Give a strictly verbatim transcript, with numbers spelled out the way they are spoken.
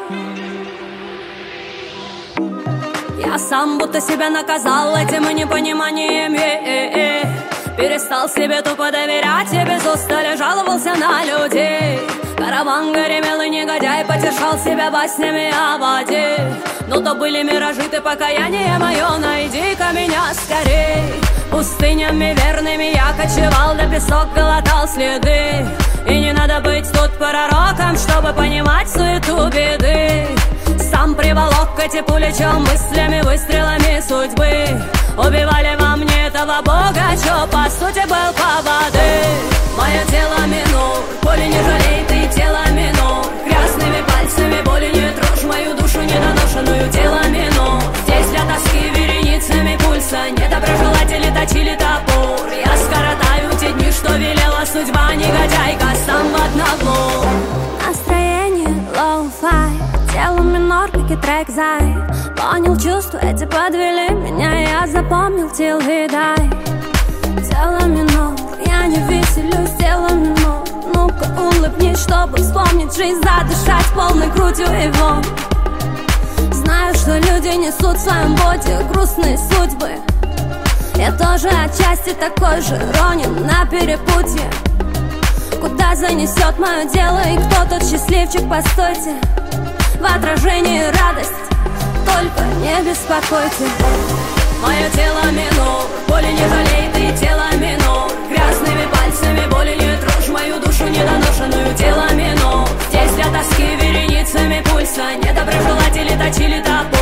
Я сам будто себя наказал этим и непониманием, е-е-е. Перестал себе тупо доверять и без устали жаловался на людей. Караван горемел и негодяй потешал себя баснями о воде. Но то были миражи, ты покаяние мое, найди-ка меня скорей. Пустынями верными я кочевал, да песок глотал следы. И не надо быть тут пророком, чтобы понимать суету беды. Сам приволок эти пули, чем мыслями, выстрелами судьбы. Убивали во мне этого бога, чё по сути был поводы. Мое тело минор, боли не жалей, ты тело минор. Грязными пальцами боли не трожь мою душу недоношенную, тело минор. Здесь для тоски вереницами пульса недоброжелатели точили топор. Я скоротаю те дни, что велела судьба, негодяйка, сам в одного. Настроение лоу-фай, тело минор, как и трек зай. Понял чувства, эти подвели меня, я запомнил till we die. Тело минор, я не веселюсь, тело минор. Ну-ка улыбнись, чтобы вспомнить жизнь, задышать полной грудью его. Знаю, что люди несут в своем боде грустные судьбы. Я тоже отчасти такой же, ронен на перепутье. Куда занесет мое дело и кто тот счастливчик, постойте. В отражении радость, только не беспокойте. Мое тело минор, боли не жалей, ты тело минор. Грязными пальцами боли не трожь мою душу недоношенную, тело минор. Здесь для тоски вереницами пульса недоброжелатели точили топор.